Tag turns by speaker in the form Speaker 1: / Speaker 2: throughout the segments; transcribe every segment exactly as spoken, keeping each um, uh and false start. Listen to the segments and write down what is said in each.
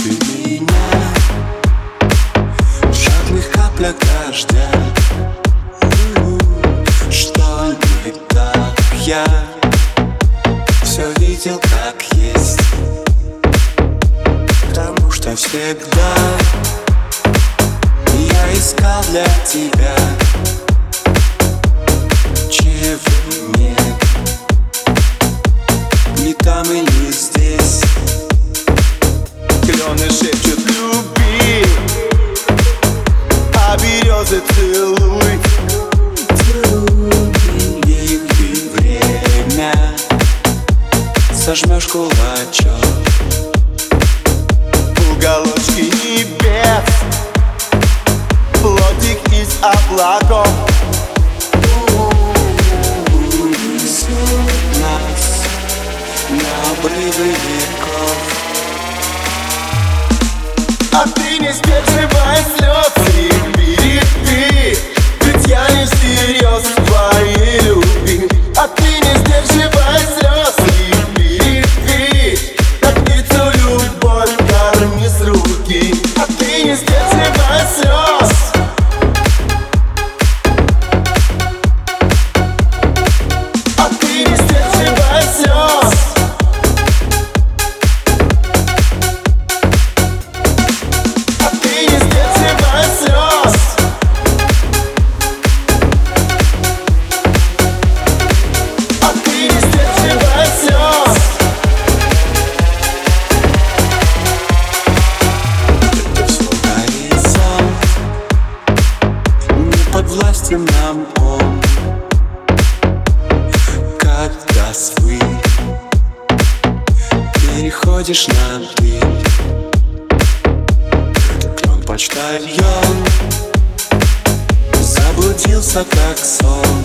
Speaker 1: Ты меня в жадных каплях дождя. Что не так, я все видел как есть, потому что всегда я искал для тебя, чего нет ни там и не здесь.
Speaker 2: Клены шепчут люби, а березы целуй.
Speaker 1: И ты время сожмешь кулачок.
Speaker 2: Уголочки небес, плотик из облаков.
Speaker 1: Унесет нас на обрывы веков.
Speaker 2: А ты не сдерживай слез и береги, ведь я не всерьез в твоей любви. А ты не сдерживай слез и береги, как птицу любовь корми с руки. А ты не сдерживай слез. А ты не сдерживай слез.
Speaker 1: Властен нам он, когда свы переходишь на ты. Клен почтальон заблудился как сон.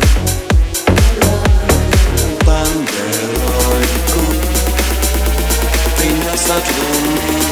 Speaker 1: Бандерольку принес от луны.